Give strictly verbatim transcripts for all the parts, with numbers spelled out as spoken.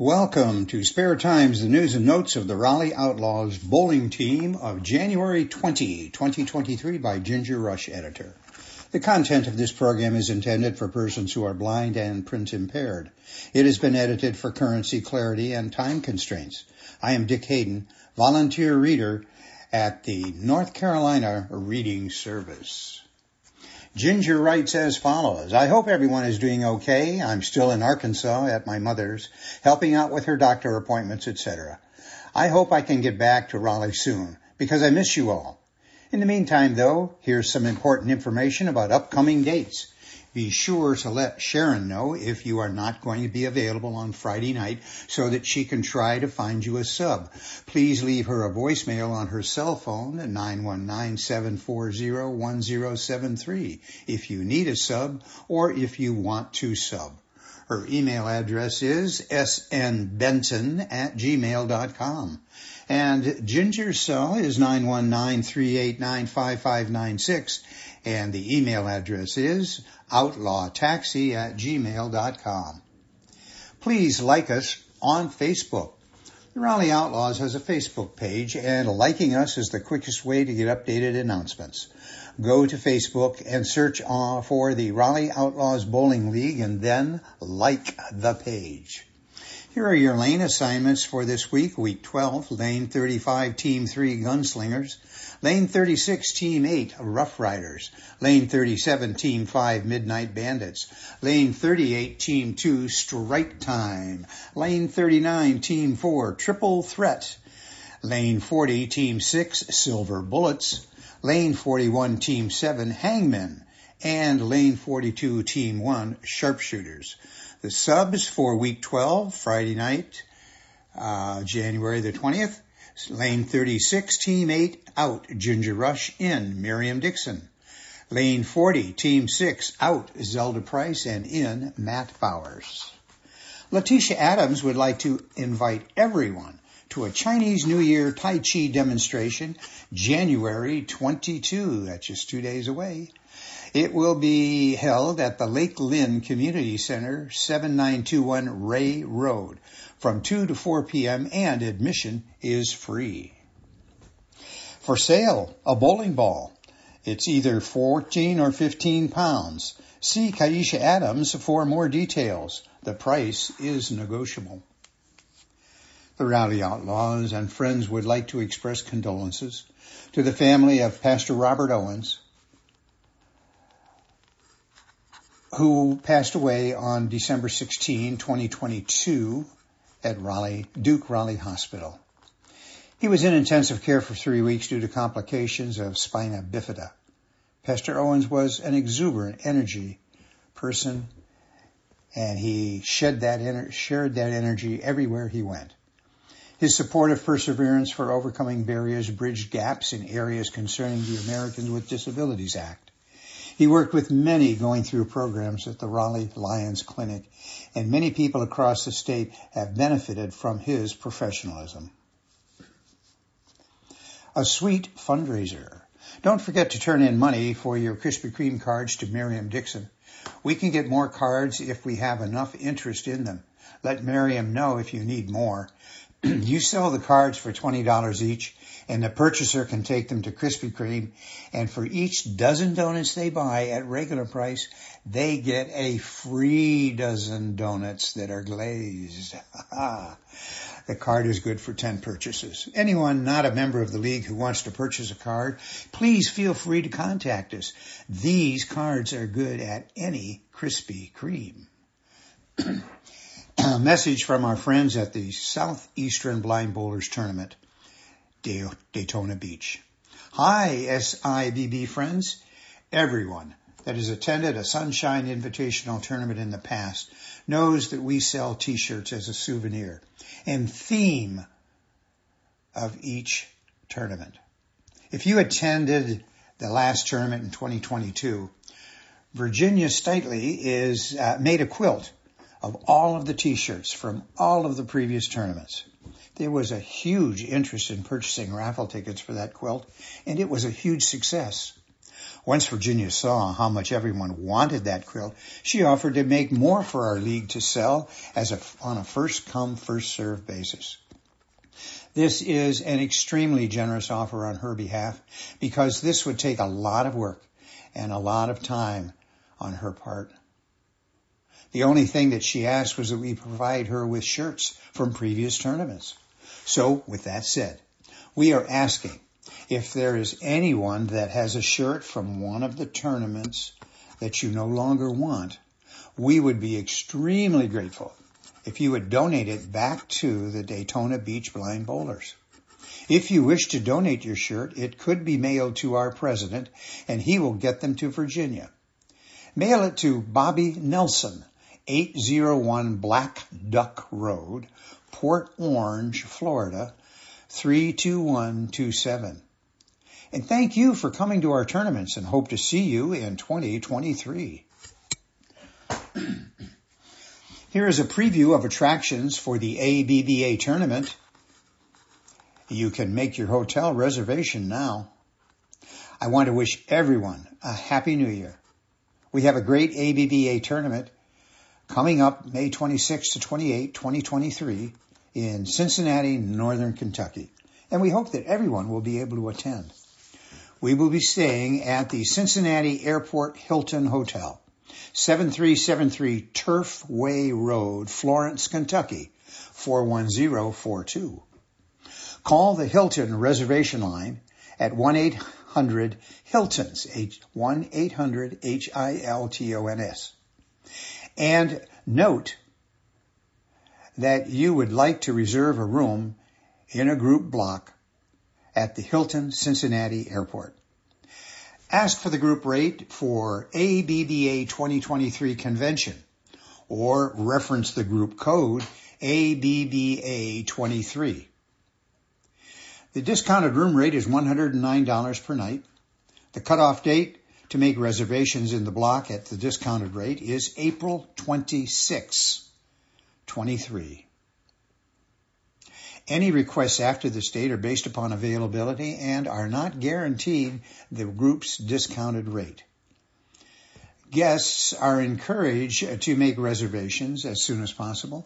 Welcome to Spare Times, the news and notes of the Raleigh Outlaws bowling team of January twentieth, twenty twenty-three by Ginger Rush, editor. The content of this program is intended for persons who are blind and print impaired. It has been edited for currency, clarity, and time constraints. I am Dick Hayden, volunteer reader at the North Carolina Reading Service. Ginger writes as follows. I hope everyone is doing okay. I'm still in Arkansas at my mother's, helping out with her doctor appointments, et cetera. I hope I can get back to Raleigh soon, because I miss you all. In the meantime, though, here's some important information about upcoming dates. Be sure to let Sharon know if you are not going to be available on Friday night so that she can try to find you a sub. Please leave her a voicemail on her cell phone at nine one nine, seven four zero, one zero seven three if you need a sub or if you want to sub. Her email address is s n benton at gmail dot com. And Ginger's cell is nine one nine, three eight nine, five five nine six. And the email address is outlawtaxi at gmail dot com. Please like us on Facebook. The Raleigh Outlaws has a Facebook page, and liking us is the quickest way to get updated announcements. Go to Facebook and search uh, for the Raleigh Outlaws Bowling League, and then like the page. Here are your lane assignments for this week. Week twelve, Lane thirty-five, Team three, Gunslingers. Lane thirty-six, Team eight, Rough Riders. Lane thirty-seven, Team five, Midnight Bandits. Lane thirty-eight, Team two, Strike Time. Lane thirty-nine, Team four, Triple Threat. Lane forty, Team six, Silver Bullets. Lane forty-one, Team seven, Hangmen. And Lane forty-two, Team one, Sharpshooters. The subs for Week twelve, Friday night, uh, January the twentieth. Lane thirty-six, Team eight, out, Ginger Rush, in, Miriam Dixon. Lane forty, Team six, out, Zelda Price, and in, Matt Bowers. Letitia Adams would like to invite everyone to a Chinese New Year Tai Chi demonstration, January twenty-second. That's just two days away. It will be held at the Lake Lynn Community Center, seven nine two one Ray Road, from two to four p.m., and admission is free. For sale, a bowling ball. It's either fourteen or fifteen pounds. See Kaisha Adams for more details. The price is negotiable. The Raleigh Outlaws and friends would like to express condolences to the family of Pastor Robert Owens, who passed away on December sixteenth, twenty twenty-two at Raleigh, Duke Raleigh Hospital. He was in intensive care for three weeks due to complications of spina bifida. Pastor Owens was an exuberant energy person, and he shed that ener- shared that energy everywhere he went. His supportive perseverance for overcoming barriers bridged gaps in areas concerning the Americans with Disabilities Act. He worked with many going through programs at the Raleigh Lions Clinic, and many people across the state have benefited from his professionalism. A sweet fundraiser. Don't forget to turn in money for your Krispy Kreme cards to Miriam Dixon. We can get more cards if we have enough interest in them. Let Miriam know if you need more. You sell the cards for twenty dollars each, and the purchaser can take them to Krispy Kreme, and for each dozen donuts they buy at regular price, they get a free dozen donuts that are glazed. The card is good for ten purchases. Anyone not a member of the league who wants to purchase a card, please feel free to contact us. These cards are good at any Krispy Kreme. A message from our friends at the Southeastern Blind Bowlers Tournament, Daytona Beach. Hi, S I B B friends. Everyone that has attended a Sunshine Invitational tournament in the past knows that we sell T-shirts as a souvenir and theme of each tournament. If you attended the last tournament in twenty twenty-two, Virginia Steitley is uh, made a quilt of all of the T-shirts from all of the previous tournaments. There was a huge interest in purchasing raffle tickets for that quilt, and it was a huge success. Once Virginia saw how much everyone wanted that quilt, she offered to make more for our league to sell as a, on a first-come, first-served basis. This is an extremely generous offer on her behalf because this would take a lot of work and a lot of time on her part. The only thing that she asked was that we provide her with shirts from previous tournaments. So, with that said, we are asking if there is anyone that has a shirt from one of the tournaments that you no longer want, we would be extremely grateful if you would donate it back to the Daytona Beach Blind Bowlers. If you wish to donate your shirt, it could be mailed to our president, and he will get them to Virginia. Mail it to Bobby Nelson, eight oh one Black Duck Road, Port Orange, Florida, three two one two seven. And thank you for coming to our tournaments and hope to see you in twenty twenty-three. Here is a preview of attractions for the A B B A tournament. You can make your hotel reservation now. I want to wish everyone a Happy New Year. We have a great A B B A tournament coming up May twenty-sixth to twenty-eighth, twenty twenty-three in Cincinnati, Northern Kentucky. And we hope that everyone will be able to attend. We will be staying at the Cincinnati Airport Hilton Hotel, seven three seven three Turf Way Road, Florence, Kentucky, four one zero four two. Call the Hilton reservation line at one eight hundred Hiltons, one eight hundred H I L T O N S. And note that you would like to reserve a room in a group block at the Hilton Cincinnati Airport. Ask for the group rate for A B B A twenty twenty-three convention or reference the group code A B B A twenty-three. The discounted room rate is one hundred nine dollars per night. The cutoff date to make reservations in the block at the discounted rate is April twenty-sixth, twenty-three. Any requests after this date are based upon availability and are not guaranteed the group's discounted rate. Guests are encouraged to make reservations as soon as possible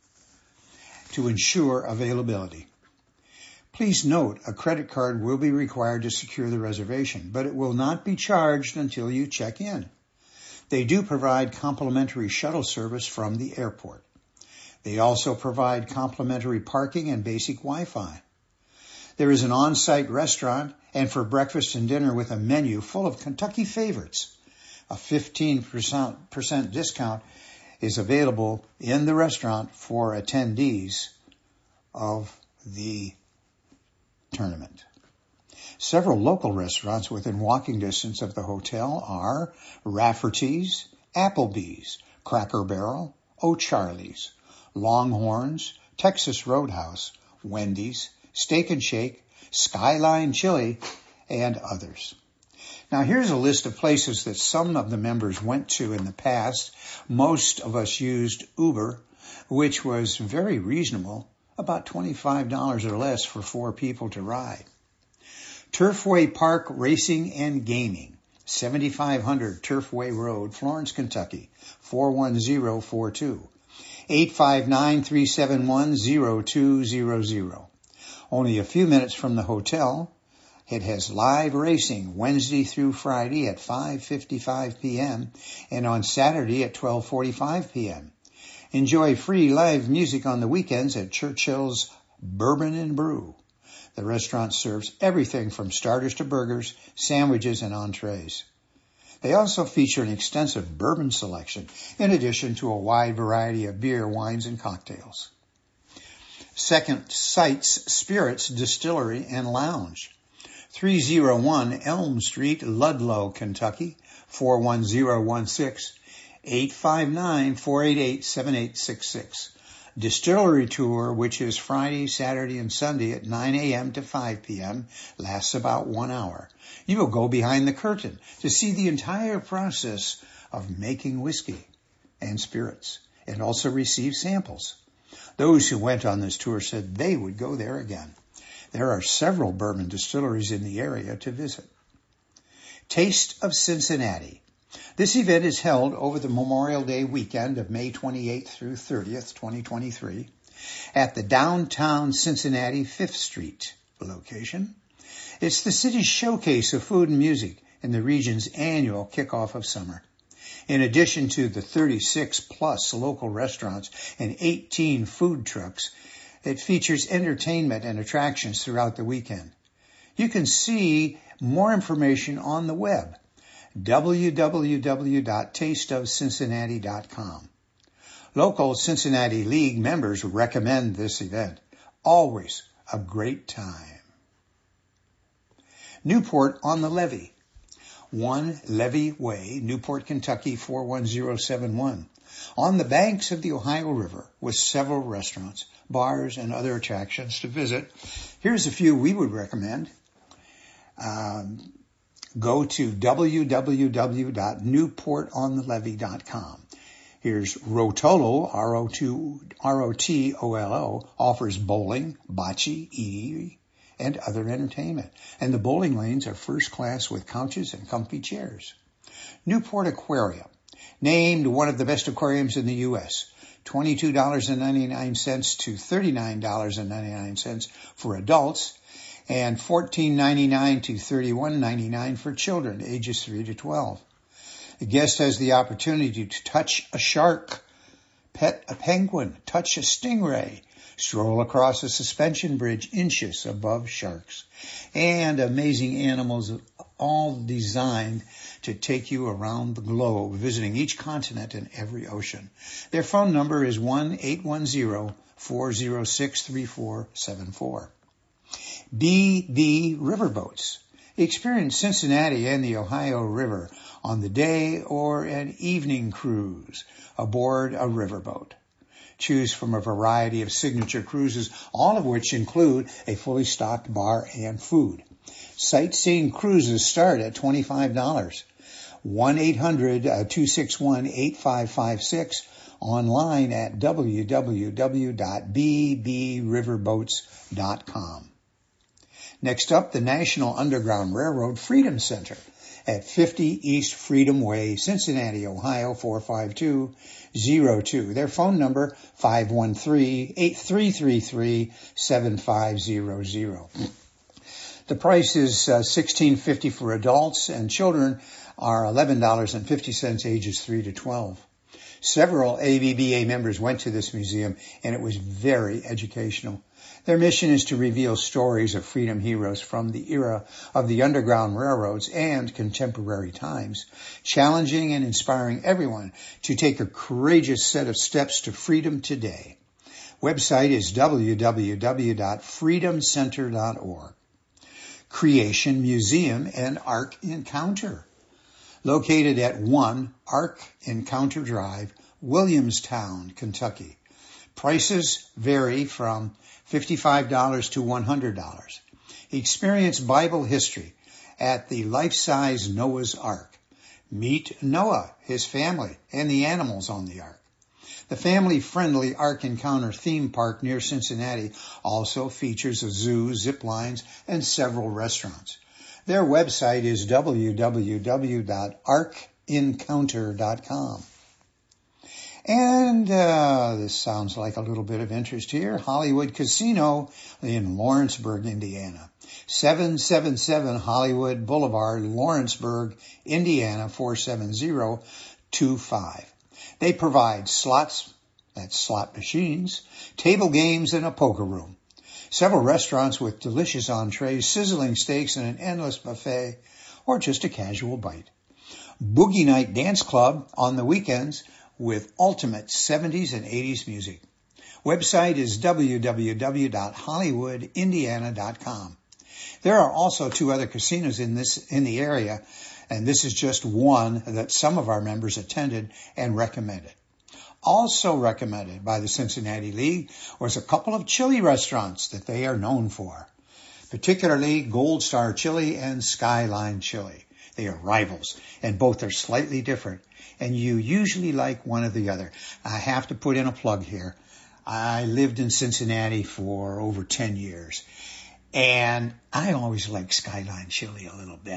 to ensure availability. Please note a credit card will be required to secure the reservation, but it will not be charged until you check in. They do provide complimentary shuttle service from the airport. They also provide complimentary parking and basic Wi-Fi. There is an on-site restaurant and for breakfast and dinner with a menu full of Kentucky favorites. A fifteen percent discount is available in the restaurant for attendees of the tournament. Several local restaurants within walking distance of the hotel are Rafferty's, Applebee's, Cracker Barrel, O'Charlie's, Longhorns, Texas Roadhouse, Wendy's, Steak and Shake, Skyline Chili, and others. Now here's a list of places that some of the members went to in the past. Most of us used Uber, which was very reasonable, about twenty-five dollars or less for four people to ride. Turfway Park Racing and Gaming, seventy-five hundred Turfway Road, Florence, Kentucky, four one zero four two. eight five nine, three seven one, zero two zero zero. Only a few minutes from the hotel. It has live racing Wednesday through Friday at five fifty-five p.m. and on Saturday at twelve forty-five p.m. Enjoy free live music on the weekends at Churchill's Bourbon and Brew. The restaurant serves everything from starters to burgers, sandwiches, and entrees. They also feature an extensive bourbon selection, in addition to a wide variety of beer, wines, and cocktails. Second Sight's Spirits Distillery and Lounge, three oh one Elm Street, Ludlow, Kentucky, four one zero one six, eight five nine, four eight eight, seven eight six six. Distillery tour, which is Friday, Saturday, and Sunday at nine a.m. to five p.m., lasts about one hour. You will go behind the curtain to see the entire process of making whiskey and spirits and also receive samples. Those who went on this tour said they would go there again. There are several bourbon distilleries in the area to visit. Taste of Cincinnati. This event is held over the Memorial Day weekend of May twenty-eighth through thirtieth, twenty twenty-three, at the downtown Cincinnati Fifth Street location. It's the city's showcase of food and music and the region's annual kickoff of summer. In addition to the thirty-six plus local restaurants and eighteen food trucks, it features entertainment and attractions throughout the weekend. You can see more information on the web, w w w dot taste of cincinnati dot com. Local Cincinnati League members recommend this event. Always a great time. Newport on the Levee. One Levee Way, Newport, Kentucky four one zero seven one. On the banks of the Ohio River with several restaurants, bars, and other attractions to visit. Here's a few we would recommend. Um, go to w w w dot newport on the levee dot com. Here's Rotolo, R O T O L O, offers bowling, bocce, eating, and other entertainment. And the bowling lanes are first class with couches and comfy chairs. Newport Aquarium, named one of the best aquariums in the U S twenty-two dollars and ninety-nine cents to thirty-nine dollars and ninety-nine cents for adults, and fourteen ninety-nine to thirty-one ninety-nine for children ages three to twelve. The guest has the opportunity to touch a shark, pet a penguin, touch a stingray, stroll across a suspension bridge inches above sharks, and amazing animals all designed to take you around the globe, visiting each continent and every ocean. Their phone number is one eight one zero, four zero six, three four seven four. B B Riverboats. Experience Cincinnati and the Ohio River on the day or an evening cruise aboard a riverboat. Choose from a variety of signature cruises, all of which include a fully stocked bar and food. Sightseeing cruises start at twenty-five dollars. one eight hundred, two six one, eight five five six. Online at w w w dot b b riverboats dot com. Next up, the National Underground Railroad Freedom Center at fifty East Freedom Way, Cincinnati, Ohio, four five two zero two. Their phone number, five one three, eight three three three, seven five zero zero. The price is uh, sixteen fifty for adults, and children are eleven dollars and fifty cents ages three to twelve. Several A B B A members went to this museum, and it was very educational. Their mission is to reveal stories of freedom heroes from the era of the Underground Railroads and contemporary times, challenging and inspiring everyone to take a courageous set of steps to freedom today. Website is w w w dot freedom center dot org. Creation Museum and Ark Encounter. Located at one Ark Encounter Drive, Williamstown, Kentucky. Prices vary from fifty-five dollars to one hundred dollars. Experience Bible history at the life-size Noah's Ark. Meet Noah, his family, and the animals on the Ark. The family-friendly Ark Encounter theme park near Cincinnati also features a zoo, zip lines, and several restaurants. Their website is w w w dot ark encounter dot com. And uh, this sounds like a little bit of interest here. Hollywood Casino in Lawrenceburg, Indiana. seven seventy-seven Hollywood Boulevard, Lawrenceburg, Indiana, four seven zero two five. They provide slots, that's slot machines, table games, and a poker room. Several restaurants with delicious entrees, sizzling steaks, and an endless buffet, or just a casual bite. Boogie Night Dance Club on the weekends with ultimate seventies and eighties music. Website is w w w dot hollywood indiana dot com. There are also two other casinos in this in the area, and this is just one that some of our members attended and recommended. Also recommended by the Cincinnati League was a couple of chili restaurants that they are known for, particularly Gold Star Chili and Skyline Chili. They are rivals, and both are slightly different, and you usually like one or the other. I have to put in a plug here. I lived in Cincinnati for over ten years, and I always like Skyline Chili a little better.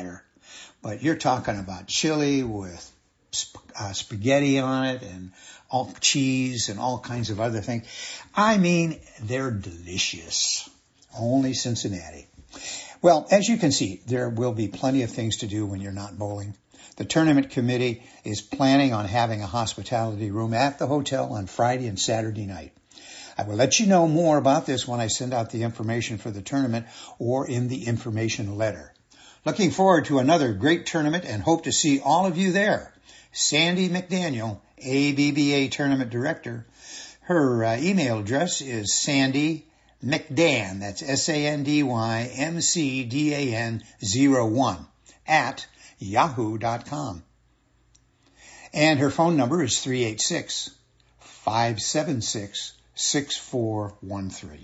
but you're talking about chili with sp- uh, spaghetti on it and all cheese and all kinds of other things. I mean, they're delicious. Only Cincinnati. Well, as you can see, there will be plenty of things to do when you're not bowling. The tournament committee is planning on having a hospitality room at the hotel on Friday and Saturday night. I will let you know more about this when I send out the information for the tournament or in the information letter. Looking forward to another great tournament and hope to see all of you there. Sandy McDaniel, A B B A Tournament Director. Her uh, email address is Sandy McDan, that's S A N D Y M C D A N zero one, at yahoo dot com. And her phone number is three eight six, five seven six, six four one three.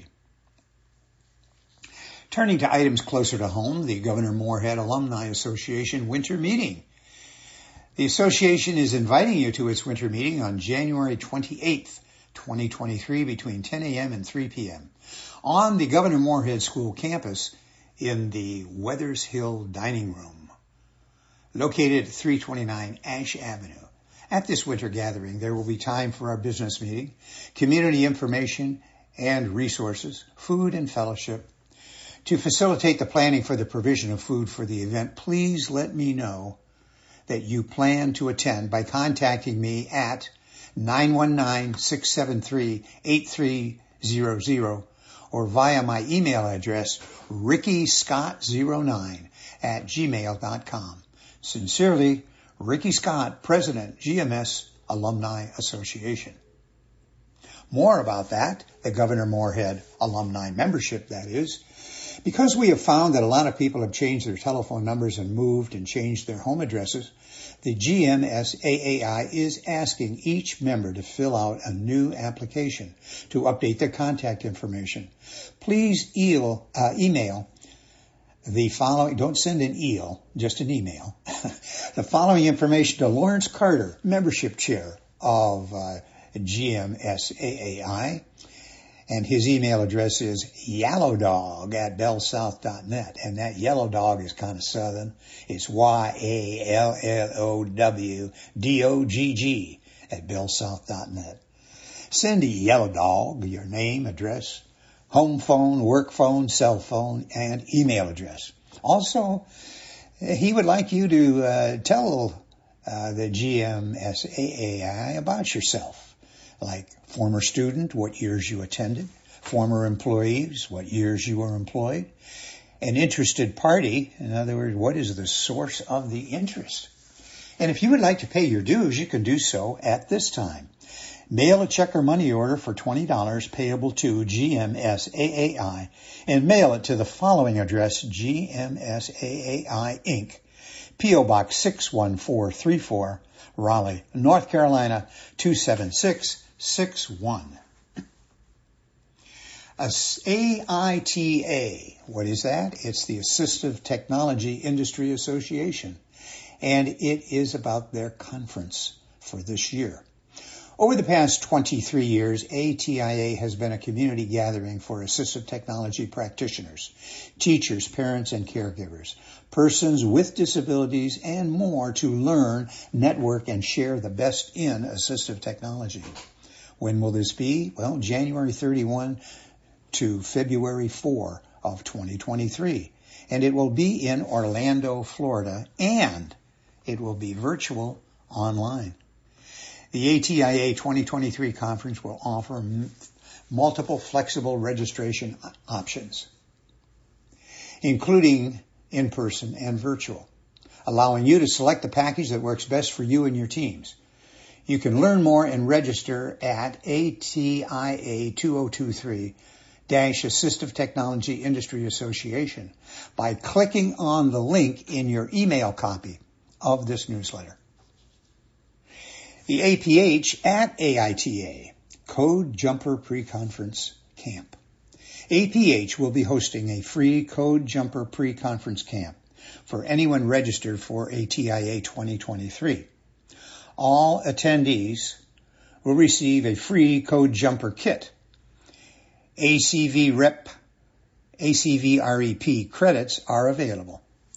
Turning to items closer to home, the Governor Moorhead Alumni Association Winter Meeting. The association is inviting you to its winter meeting on January twenty-eighth, twenty twenty-three between ten a.m. and three p.m. on the Governor Moorhead School campus in the Weathers Hill Dining Room, located at three twenty-nine Ash Avenue. At this winter gathering, there will be time for our business meeting, community information and resources, food and fellowship. To facilitate the planning for the provision of food for the event, please let me know that you plan to attend by contacting me at nine one nine, six seven three, eight three zero zero or via my email address, ricky scott zero nine at gmail dot com. Sincerely, Ricky Scott, President, G M S Alumni Association. More about that, the Governor Moorhead Alumni Membership, that is. Because we have found that a lot of people have changed their telephone numbers and moved and changed their home addresses, the G M S A A I is asking each member to fill out a new application to update their contact information. Please email, uh, email the following, don't send an eel, just an email, the following information to Lawrence Carter, Membership Chair of uh, G M S A A I. And his email address is yellowdog at bellsouth dot net. And that yellow dog is kind of southern. It's Y A L L O W D O G G at bellsouth dot net. Send a yellow dog your name, address, home phone, work phone, cell phone, and email address. Also, he would like you to uh, tell uh, the G M S A A I about yourself. Like former student, what years you attended, former employees, what years you were employed, an interested party, in other words, what is the source of the interest? And if you would like to pay your dues, you can do so at this time. Mail a check or money order for twenty dollars payable to G M S A A I and mail it to the following address, G M S A A I, Incorporated, P O Box six one four three four, Raleigh, North Carolina two seven six six one. A I T A, what is that? It's the Assistive Technology Industry Association, and it is about their conference for this year. Over the past twenty-three years, A T I A has been a community gathering for assistive technology practitioners, teachers, parents, and caregivers, persons with disabilities, and more to learn, network, and share the best in assistive technology. When will this be? Well, January thirty-first to February fourth of twenty twenty-three. And it will be in Orlando, Florida, and it will be virtual online. The A T I A twenty twenty-three conference will offer m- multiple flexible registration options, including in-person and virtual, allowing you to select the package that works best for you and your teams. You can learn more and register at A T I A twenty twenty-three Assistive Technology Industry Association by clicking on the link in your email copy of this newsletter. The A P H at A I T A, Code Jumper Pre-Conference Camp. A P H will be hosting a free Code Jumper Pre-Conference Camp for anyone registered for A T I A twenty twenty-three. All attendees will receive a free Code Jumper kit. A C V Rep, A C V R E P credits are available.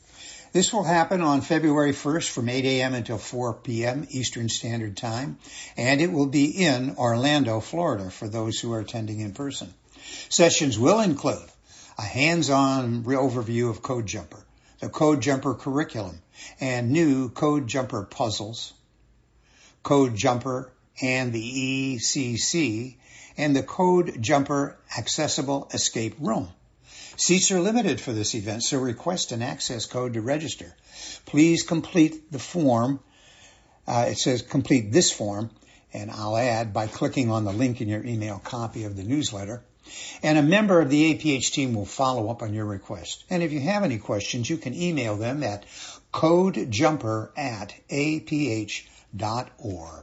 This will happen on February first from eight a.m. until four p.m. Eastern Standard Time, and it will be in Orlando, Florida, for those who are attending in person. Sessions will include a hands-on overview of Code Jumper, the Code Jumper curriculum, and new Code Jumper puzzles, Code Jumper and the E C C, and the Code Jumper Accessible Escape Room. Seats are limited for this event, so request an access code to register. Please complete the form. Uh, it says complete this form, and I'll add by clicking on the link in your email copy of the newsletter. And a member of the A P H team will follow up on your request. And if you have any questions, you can email them at codejumper at a p h dot org.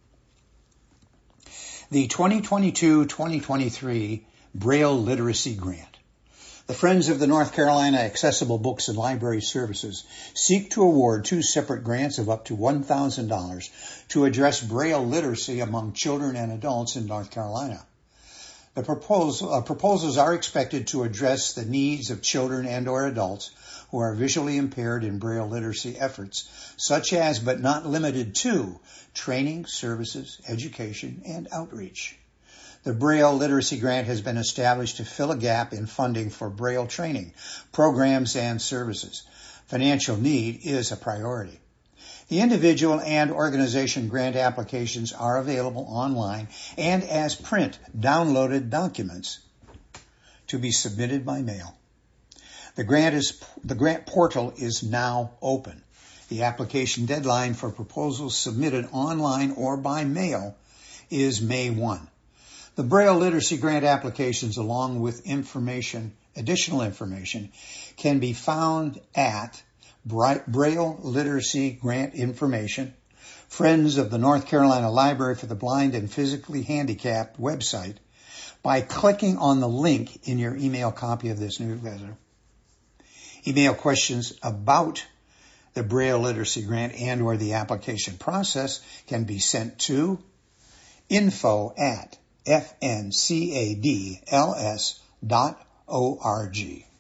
The twenty twenty-two twenty twenty-three Braille Literacy Grant. The Friends of the North Carolina Accessible Books and Library Services seek to award two separate grants of up to one thousand dollars to address Braille literacy among children and adults in North Carolina. The proposal, uh, proposals are expected to address the needs of children and or adults who are visually impaired in Braille literacy efforts, such as but not limited to training, services, education, and outreach. The Braille Literacy Grant has been established to fill a gap in funding for Braille training, programs, and services. Financial need is a priority. The individual and organization grant applications are available online and as print downloaded documents to be submitted by mail. The grant is the grant portal is now open. The application deadline for proposals submitted online or by mail is May first. The Braille Literacy Grant applications, along with information, additional information, can be found at Braille Literacy Grant Information, Friends of the North Carolina Library for the Blind and Physically Handicapped website, by clicking on the link in your email copy of this newsletter. Email questions about the Braille Literacy Grant and or the application process can be sent to info at f n c a d l s dot org.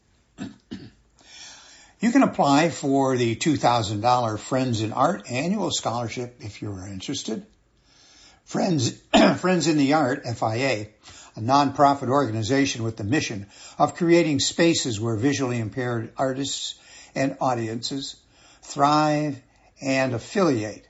You can apply for the two thousand dollars Friends in Art Annual Scholarship if you are interested. Friends, Friends in the Art, F I A, a nonprofit organization with the mission of creating spaces where visually impaired artists and audiences thrive and affiliate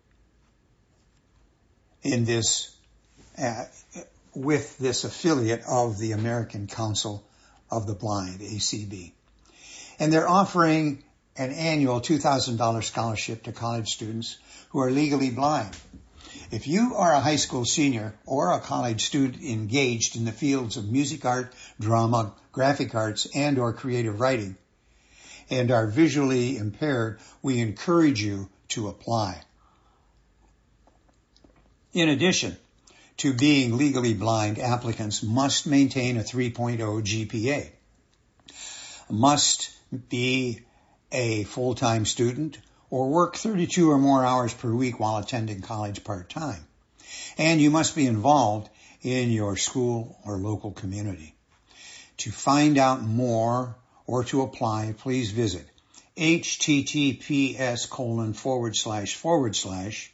in this uh, with this affiliate of the American Council of the Blind, A C B. And they're offering an annual two thousand dollars scholarship to college students who are legally blind. If you are a high school senior or a college student engaged in the fields of music art, drama, graphic arts, and or creative writing, and are visually impaired, we encourage you to apply. In addition to being legally blind, applicants must maintain a three point oh G P A, must be a full-time student, or work thirty-two or more hours per week while attending college part-time. And you must be involved in your school or local community. To find out more or to apply, please visit https colon forward slash forward slash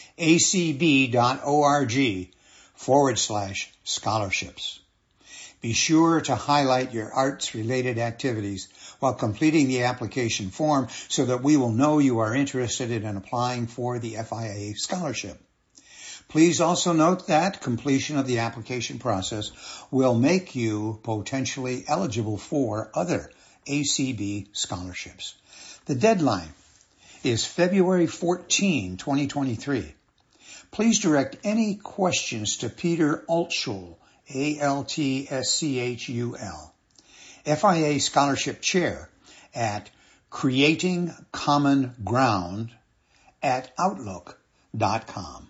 acb.org forward slash scholarships. Be sure to highlight your arts-related activities while completing the application form so that we will know you are interested in applying for the F I A scholarship. Please also note that completion of the application process will make you potentially eligible for other A C B scholarships. The deadline is February fourteenth, twenty twenty-three. Please direct any questions to Peter Altschul, A L T S C H U L, F I A Scholarship Chair at creating common ground at outlook dot com.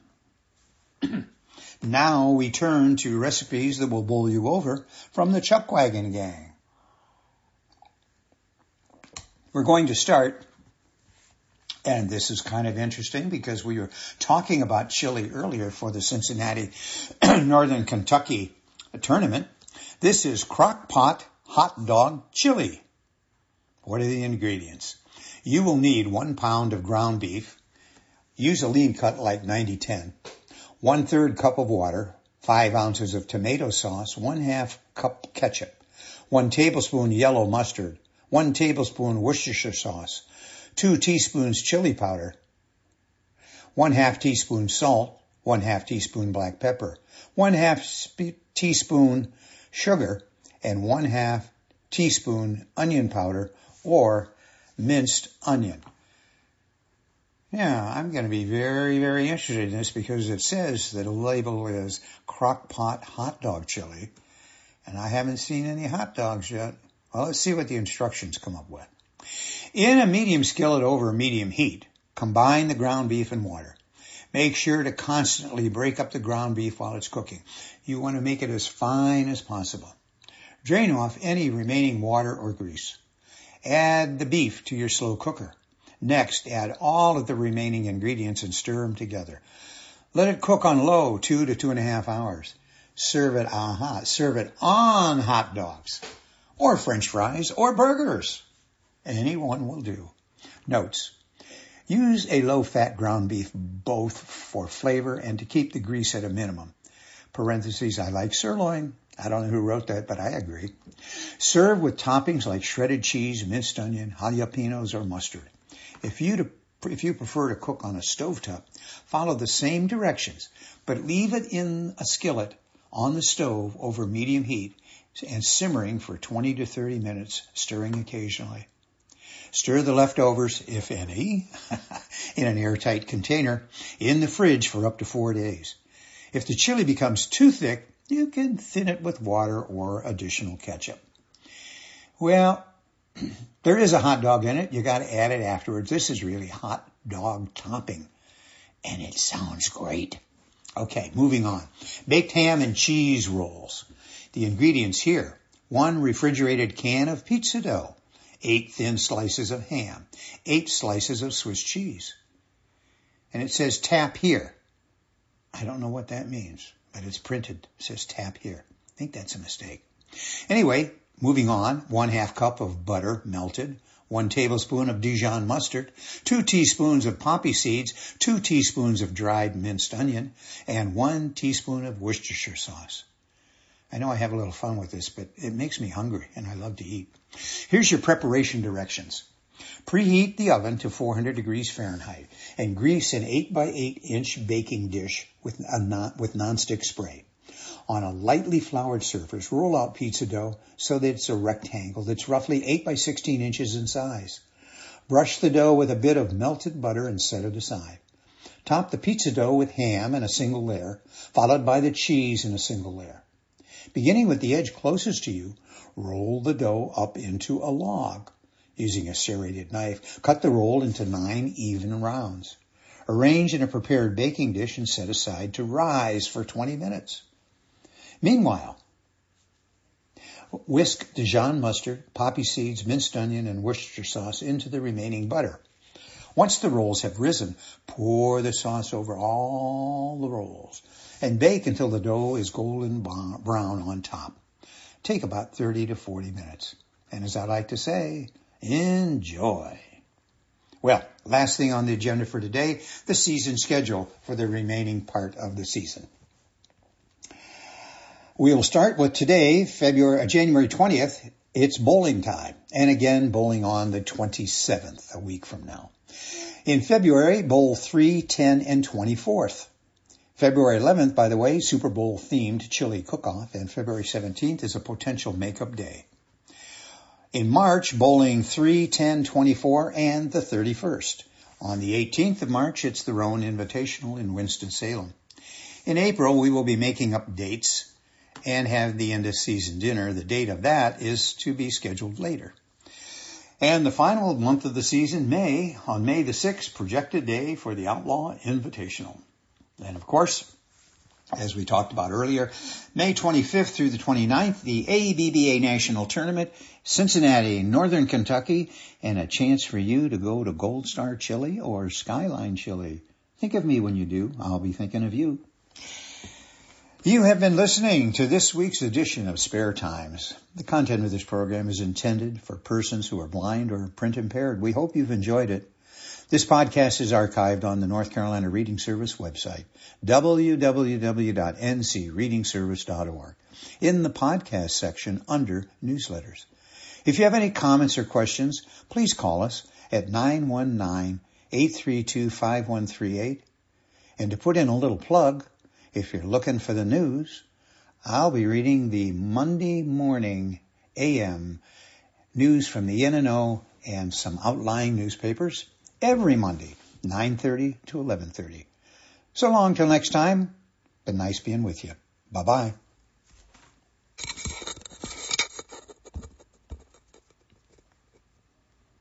Now we turn to recipes that will bowl you over from the Chuckwagon Gang. We're going to start, and this is kind of interesting because we were talking about chili earlier for the Cincinnati Northern Kentucky tournament. This is crock pot hot dog chili. What are the ingredients? You will need one pound of ground beef. Use a lean cut like ninety ten. One third cup of water, five ounces of tomato sauce, one half cup ketchup, one tablespoon yellow mustard, one tablespoon Worcestershire sauce, two teaspoons chili powder, one half teaspoon salt, one half teaspoon black pepper, one half sp- teaspoon sugar, and one half teaspoon onion powder or minced onion. Yeah, I'm going to be very, very interested in this because it says that the label is crock pot hot dog chili, and I haven't seen any hot dogs yet. Well, let's see what the instructions come up with. In a medium skillet over medium heat, combine the ground beef and water. Make sure to constantly break up the ground beef while it's cooking. You want to make it as fine as possible. Drain off any remaining water or grease. Add the beef to your slow cooker. Next, add all of the remaining ingredients and stir them together. Let it cook on low two to two and a half hours. Serve it on hot. Serve it on hot dogs or French fries or burgers. Any one will do. Notes. Use a low-fat ground beef both for flavor and to keep the grease at a minimum. Parentheses, I like sirloin. I don't know who wrote that, but I agree. Serve with toppings like shredded cheese, minced onion, jalapenos, or mustard. If you, to, if you prefer to cook on a stovetop, follow the same directions, but leave it in a skillet on the stove over medium heat and simmering for twenty to thirty minutes, stirring occasionally. Stir the leftovers, if any, in an airtight container in the fridge for up to four days. If the chili becomes too thick, you can thin it with water or additional ketchup. Well, there is a hot dog in it. You got to add it afterwards. This is really hot dog topping, and it sounds great. Okay, moving on. Baked ham and cheese rolls. The ingredients here: one refrigerated can of pizza dough, eight thin slices of ham, eight slices of Swiss cheese. And it says tap here. I don't know what that means, but it's printed. It says tap here. I think that's a mistake. Anyway, moving on, one half cup of butter melted, one tablespoon of Dijon mustard, two teaspoons of poppy seeds, two teaspoons of dried minced onion, and one teaspoon of Worcestershire sauce. I know I have a little fun with this, but it makes me hungry, and I love to eat. Here's your preparation directions. Preheat the oven to four hundred degrees Fahrenheit and grease an eight by eight inch baking dish with, a non, with nonstick spray. On a lightly floured surface, roll out pizza dough so that it's a rectangle that's roughly eight by sixteen inches in size. Brush the dough with a bit of melted butter and set it aside. Top the pizza dough with ham in a single layer, followed by the cheese in a single layer. Beginning with the edge closest to you, roll the dough up into a log. Using a serrated knife, cut the roll into nine even rounds. Arrange in a prepared baking dish and set aside to rise for twenty minutes. Meanwhile, whisk Dijon mustard, poppy seeds, minced onion, and Worcestershire sauce into the remaining butter. Once the rolls have risen, pour the sauce over all the rolls and bake until the dough is golden brown on top. Take about thirty to forty minutes. And as I like to say, enjoy. Well, last thing on the agenda for today, the season schedule for the remaining part of the season. We will start with today, February, uh, January twentieth. It's bowling time. And again, bowling on the twenty-seventh, a week from now. In February, bowl three, ten, and twenty-fourth. February eleventh, by the way, Super Bowl themed chili cook-off, and February seventeenth is a potential makeup day. In March, bowling three, ten, twenty-four, and the thirty-first. On the eighteenth of March, it's the Roan Invitational in Winston-Salem. In April, we will be making up dates and have the end-of-season dinner. The date of that is to be scheduled later. And the final month of the season, May, on May the sixth, projected day for the Outlaw Invitational. And of course, as we talked about earlier, May twenty-fifth through the twenty-ninth, the A B B A National Tournament, Cincinnati, Northern Kentucky, and a chance for you to go to Gold Star Chili or Skyline Chili. Think of me when you do. I'll be thinking of you. You have been listening to this week's edition of Spare Times. The content of this program is intended for persons who are blind or print impaired. We hope you've enjoyed it. This podcast is archived on the North Carolina Reading Service website, w w w dot n c reading service dot org, in the podcast section under newsletters. If you have any comments or questions, please call us at nine one nine, eight three two, five one three eight. And to put in a little plug, if you're looking for the news, I'll be reading the Monday morning A M news from the N N O and some outlying newspapers every Monday, nine thirty to eleven thirty. So long till next time. Been nice being with you. Bye-bye.